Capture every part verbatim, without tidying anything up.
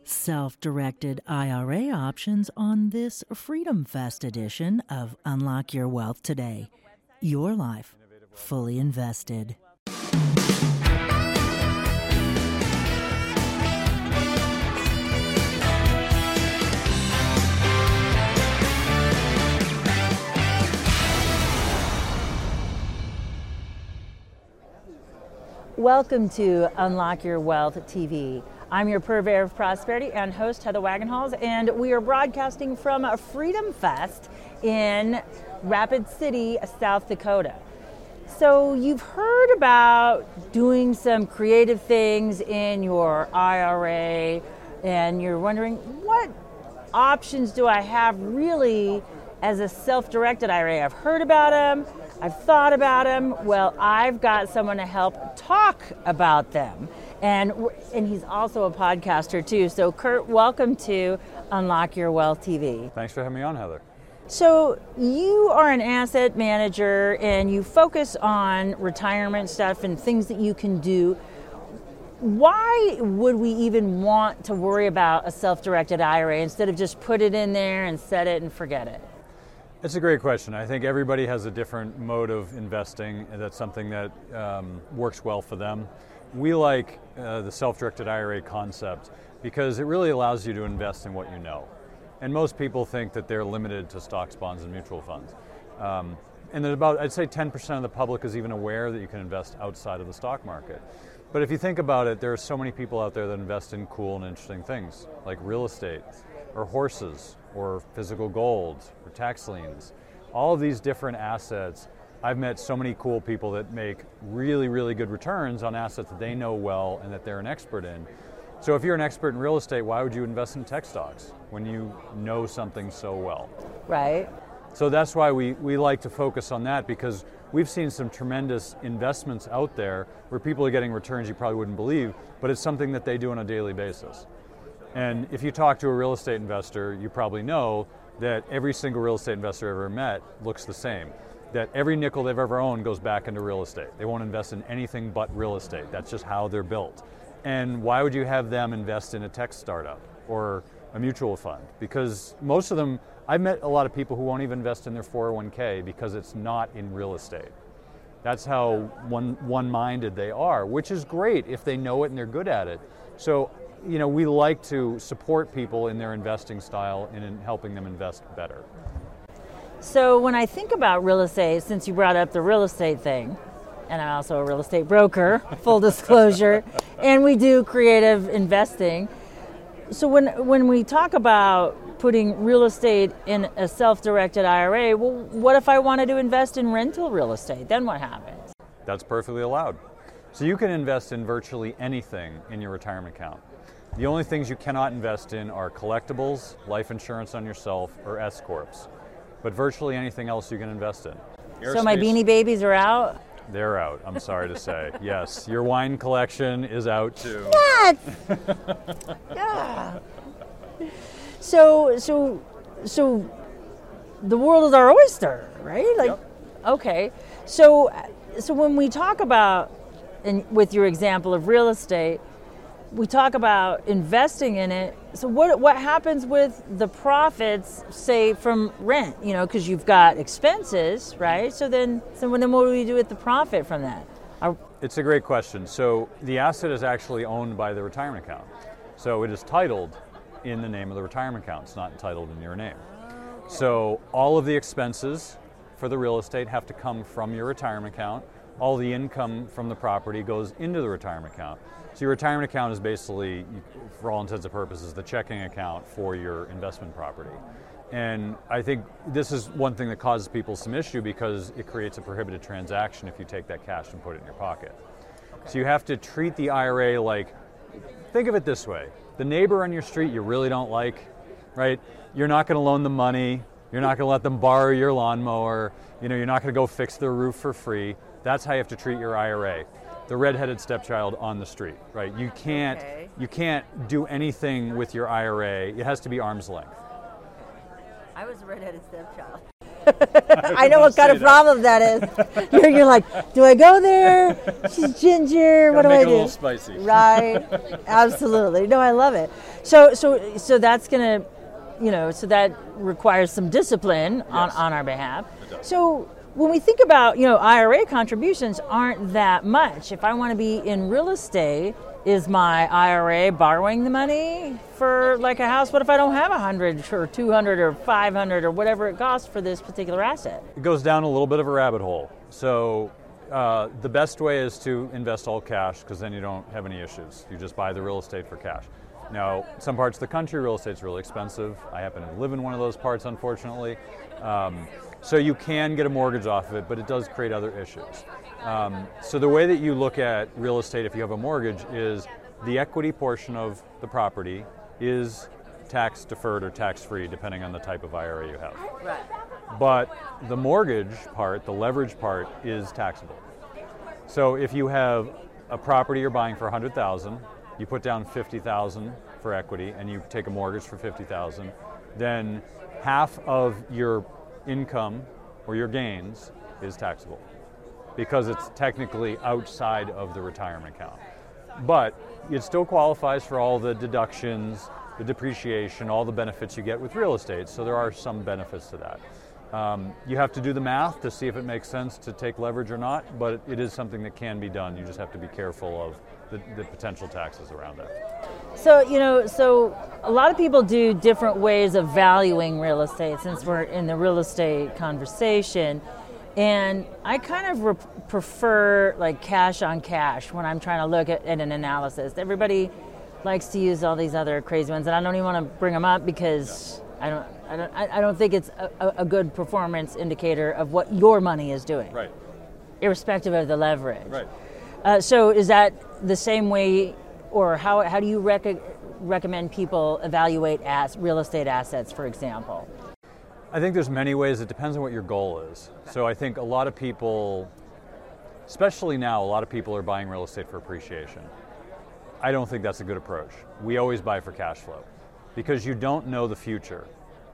Self-directed I R A options on this Freedom Fest edition of Unlock Your Wealth Today. Your life fully invested. Welcome to Unlock Your Wealth T V. I'm your purveyor of prosperity and host, Heather Wagenhals, and we are broadcasting from a Freedom Fest in Rapid City, South Dakota. So you've heard about doing some creative things in your I R A, and you're wondering, what options do I have really as a self-directed I R A? I've heard about them, I've thought about them. Well, I've got someone to help talk about them. And and he's also a podcaster too. So Kurt, welcome to Unlock Your Wealth T V. Thanks for having me on, Heather. So you are an asset manager and you focus on retirement stuff and things that you can do. Why would we even want to worry about a self-directed I R A instead of just put it in there and set it and forget it? It's a great question. I think everybody has a different mode of investing, and that's something that um, works well for them. We like uh, the self-directed I R A concept because it really allows you to invest in what you know. And most people think that they're limited to stocks, bonds, and mutual funds. Um, and that about, I'd say ten percent of the public is even aware that you can invest outside of the stock market. But if you think about it, there are so many people out there that invest in cool and interesting things, like real estate, or horses, or physical gold, or tax liens. All of these different assets. I've met so many cool people that make really, really good returns on assets that they know well and that they're an expert in. So if you're an expert in real estate, why would you invest in tech stocks when you know something so well? Right. So that's why we, we like to focus on that, because we've seen some tremendous investments out there where people are getting returns you probably wouldn't believe, but it's something that they do on a daily basis. And if you talk to a real estate investor, you probably know that every single real estate investor I've ever met looks the same. That every nickel they've ever owned goes back into real estate. They won't invest in anything but real estate. That's just how they're built. And why would you have them invest in a tech startup or a mutual fund? Because most of them, I've met a lot of people who won't even invest in their four oh one k because it's not in real estate. That's how one, one-minded they are, which is great if they know it and they're good at it. So, you know, we like to support people in their investing style and in helping them invest better. So when I think about real estate, since you brought up the real estate thing, and I'm also a real estate broker, full disclosure, and we do creative investing. So when when we talk about putting real estate in a self-directed I R A, well, what if I wanted to invest in rental real estate? Then what happens? That's perfectly allowed. So you can invest in virtually anything in your retirement account. The only things you cannot invest in are collectibles, life insurance on yourself, or S-corps. But virtually anything else you can invest in. Airspace, so my Beanie Babies are out? They're out, I'm sorry to say. Yes, your wine collection is out too. What? Yeah. So, so, so the world is our oyster, right? Like, yep. Okay. So, so when we talk about, and with your example of real estate, we talk about investing in it. So what what happens with the profits, say, from rent? You know, because you've got expenses, right? So then, so then what do we do with the profit from that? Are, it's a great question. So the asset is actually owned by the retirement account. So it is titled in the name of the retirement account. It's not entitled in your name. Okay. So all of the expenses for the real estate have to come from your retirement account. All the income from the property goes into the retirement account. So your retirement account is basically, for all intents and purposes, the checking account for your investment property. And I think this is one thing that causes people some issue because it creates a prohibited transaction if you take that cash and put it in your pocket. Okay. So you have to treat the I R A like, think of it this way. The neighbor on your street you really don't like, right? You're not going to loan them money. You're not going to let them borrow your lawnmower. You know, you're not going to go fix their roof for free. That's how you have to treat your I R A. The redheaded stepchild on the street, right? You can't, okay. you can't do anything with your I R A. It has to be arm's length. I was a redheaded stepchild. I know what kind of that. problem that is. You're, you're like, do I go there? She's ginger. What do make I it do? a little spicy. Right. Absolutely. No, I love it. So, so, so that's gonna, you know, so that requires some discipline on, Yes. on our behalf. It does. So when we think about, you know, I R A contributions aren't that much. If I want to be in real estate, is my I R A borrowing the money for like a house? What if I don't have a hundred or two hundred or five hundred or whatever it costs for this particular asset? It goes down a little bit of a rabbit hole. So uh, the best way is to invest all cash, because then you don't have any issues. You just buy the real estate for cash. Now, some parts of the country, real estate's really expensive. I happen to live in one of those parts, unfortunately. Um, so you can get a mortgage off of it, but it does create other issues. Um, so the way that you look at real estate if you have a mortgage is the equity portion of the property is tax deferred or tax free, depending on the type of I R A you have. Right. But the mortgage part, the leverage part, is taxable. So if you have a property you're buying for one hundred thousand dollars, you put down fifty thousand dollars for equity, and you take a mortgage for fifty thousand dollars, then half of your income or your gains is taxable, because it's technically outside of the retirement account. But it still qualifies for all the deductions, the depreciation, all the benefits you get with real estate, so there are some benefits to that. Um, you have to do the math to see if it makes sense to take leverage or not, but it is something that can be done. You just have to be careful of the, the potential taxes around it. So, you know, so a lot of people do different ways of valuing real estate, since we're in the real estate conversation. And I kind of re- prefer like cash on cash when I'm trying to look at, at an analysis. Everybody likes to use all these other crazy ones, and I don't even want to bring them up because I don't, I don't, I don't think it's a, a good performance indicator of what your money is doing, Right. irrespective of the leverage. Right. Uh, so is that the same way, or how how do you rec- recommend people evaluate as real estate assets, for example? I think there's many ways. It depends on what your goal is. So I think a lot of people, especially now, a lot of people are buying real estate for appreciation. I don't think that's a good approach. We always buy for cash flow, because you don't know the future.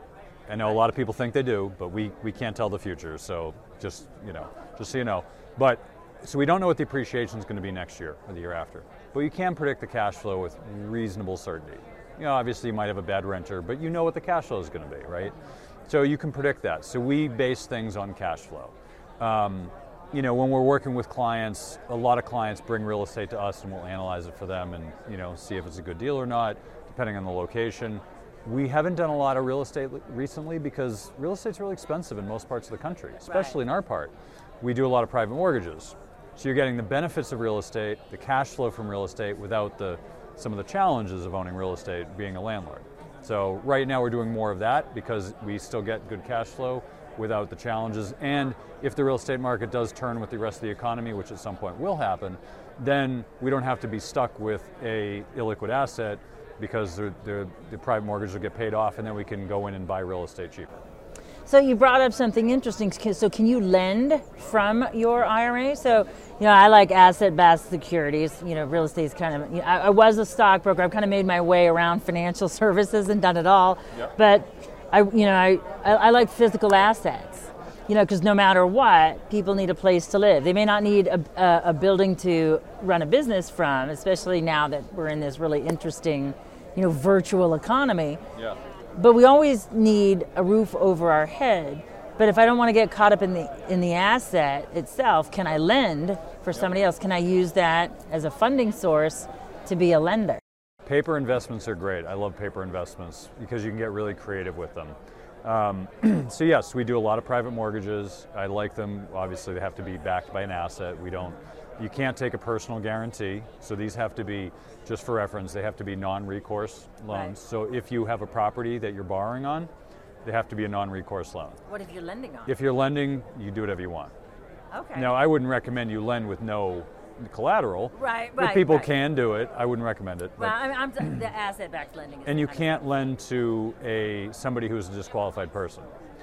I know a lot of people think they do, but we, we can't tell the future. So just, you know, just so you know. But so we don't know what the appreciation is going to be next year or the year after. But you can predict the cash flow with reasonable certainty. You know, obviously you might have a bad renter, but you know what the cash flow is going to be, right? So you can predict that. So we base things on cash flow. Um, you know, when we're working with clients, a lot of clients bring real estate to us and we'll analyze it for them and, you know, see if it's a good deal or not, depending on the location. We haven't done a lot of real estate recently because real estate's really expensive in most parts of the country, especially in our part. We do a lot of private mortgages. So you're getting the benefits of real estate, the cash flow from real estate, without the some of the challenges of owning real estate, being a landlord. So right now we're doing more of that because we still get good cash flow without the challenges. And if the real estate market does turn with the rest of the economy, which at some point will happen, then we don't have to be stuck with a illiquid asset, because the, the, the private mortgage will get paid off, and then we can go in and buy real estate cheaper. So you brought up something interesting. So can you lend from your I R A? So, you know, I like asset-backed securities. You know, real estate is kind of, you know, I, I was a stockbroker. I've kind of made my way around financial services and done it all. Yep. But, I, you know, I, I, I like physical assets, you know, because no matter what, people need a place to live. They may not need a, a, a building to run a business from, especially now that we're in this really interesting, you know, virtual economy. Yeah. But we always need a roof over our head. But if I don't want to get caught up in the in the asset itself, can I lend for somebody else? Can I use that as a funding source to be a lender? Paper investments are great. I love paper investments because you can get really creative with them. Um, so yes, we do a lot of private mortgages. I like them. Obviously, they have to be backed by an asset. We don't. You can't take a personal guarantee, so these have to be, just for reference, they have to be non-recourse loans. Right. So if you have a property that you're borrowing on, they have to be a non-recourse loan. What if you're lending on? If you're lending, you do whatever you want. Okay. Now, I wouldn't recommend you lend with no collateral. Right, right. If people right. can do it, I wouldn't recommend it. Well, I mean, I'm t- the asset-backed lending. Is and you can't lend to a somebody who's a disqualified person.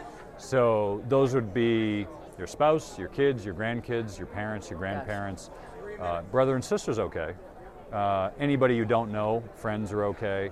So those would be your spouse, your kids, your grandkids, your parents, your grandparents. Uh, brother and sister's okay. Uh, anybody you don't know, friends are okay.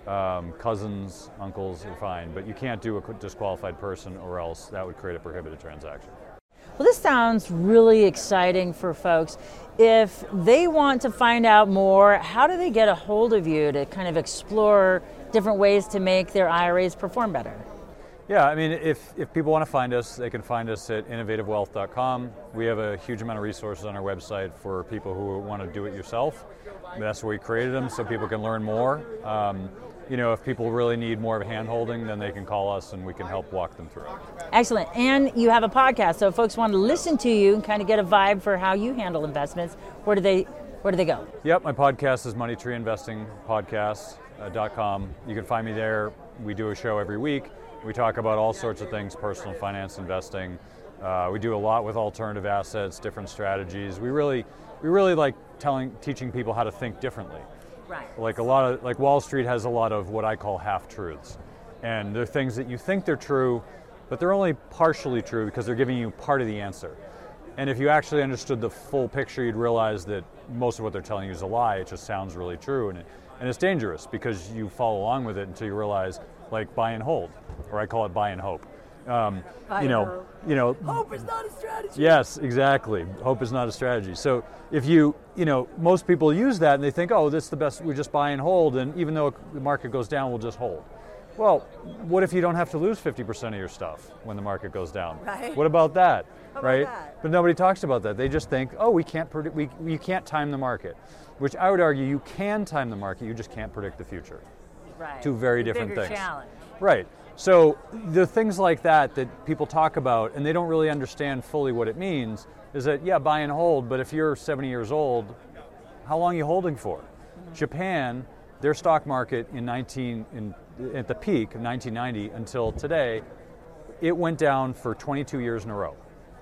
Um, cousins, uncles are fine, but you can't do a disqualified person, or else that would create a prohibited transaction. Well, this sounds really exciting for folks. If they want to find out more, how do they get a hold of you to kind of explore different ways to make their I R As perform better? Yeah, I mean, if, if people want to find us, they can find us at innovative wealth dot com. We have a huge amount of resources on our website for people who want to do it yourself. That's where we created them, so people can learn more. Um, you know, if people really need more of a hand-holding, then they can call us and we can help walk them through it. Excellent. And you have a podcast, so if folks want to listen to you and kind of get a vibe for how you handle investments, where do they where do they go? Yep, my podcast is money tree investing podcast dot com. You can find me there. We do a show every week. We talk about all sorts of things, personal finance, investing. Uh, we do a lot with alternative assets, different strategies. We really we really like telling teaching people how to think differently. Right. Like a lot of like Wall Street has a lot of what I call half-truths. And they're things that you think they're true, but they're only partially true because they're giving you part of the answer. And if you actually understood the full picture, you'd realize that most of what they're telling you is a lie. It just sounds really true, and it, and it's dangerous because you follow along with it until you realize, like buy and hold, or I call it buy and hope. Um, you know, you know. Hope is not a strategy. Yes, exactly. Hope is not a strategy. So if you, you know, most people use that and they think, oh, this is the best. We just buy and hold, and even though the market goes down, we'll just hold. Well, what if you don't have to lose fifty percent of your stuff when the market goes down? Right. What about that? How right? about that? But nobody talks about that. They just think, oh, we can't predict. We you can't time the market, which I would argue you can time the market. You just can't predict the future. Right. Two very The different bigger things. Challenge. Right. So the things like that that people talk about and they don't really understand fully what it means is that, yeah, buy and hold, but if you're seventy years old, how long are you holding for? Mm-hmm. Japan, their stock market in nineteen in, at the peak of nineteen ninety until today, it went down for twenty-two years in a row.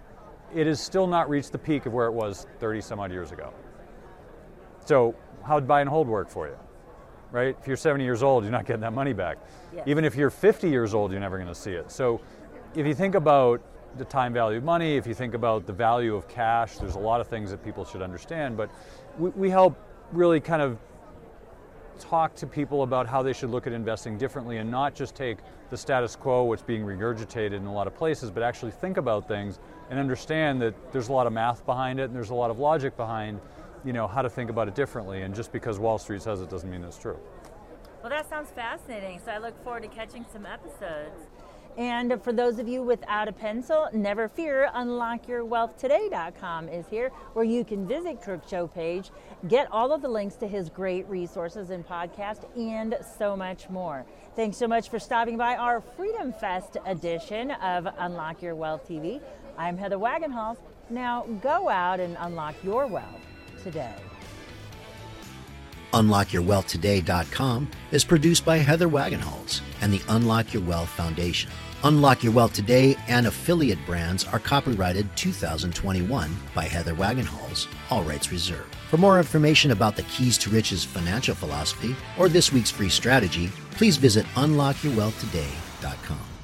It has still not reached the peak of where it was thirty some odd years ago. So how'd buy and hold work for you? Right? If you're seventy years old, you're not getting that money back. Yes. Even if you're fifty years old, you're never going to see it. So if you think about the time value of money, if you think about the value of cash, there's a lot of things that people should understand, but we, we help really kind of talk to people about how they should look at investing differently and not just take the status quo, what's being regurgitated in a lot of places, but actually think about things and understand that there's a lot of math behind it and there's a lot of logic behind, you know, how to think about it differently. And just because Wall Street says it doesn't mean it's true. Well, that sounds fascinating. So I look forward to catching some episodes. And for those of you without a pencil, never fear, unlock your wealth today dot com is here, where you can visit Kirk's show page, get all of the links to his great resources and podcast, and so much more. Thanks so much for stopping by our Freedom Fest edition of Unlock Your Wealth T V. I'm Heather Wagenhals. Now go out and unlock your wealth today. unlock your wealth today dot com is produced by Heather Wagenhals and the Unlock Your Wealth Foundation. Unlock Your Wealth Today and affiliate brands are copyrighted two thousand twenty-one by Heather Wagenhals, all rights reserved. For more information about the Keys to Riches financial philosophy or this week's free strategy, please visit unlock your wealth today dot com.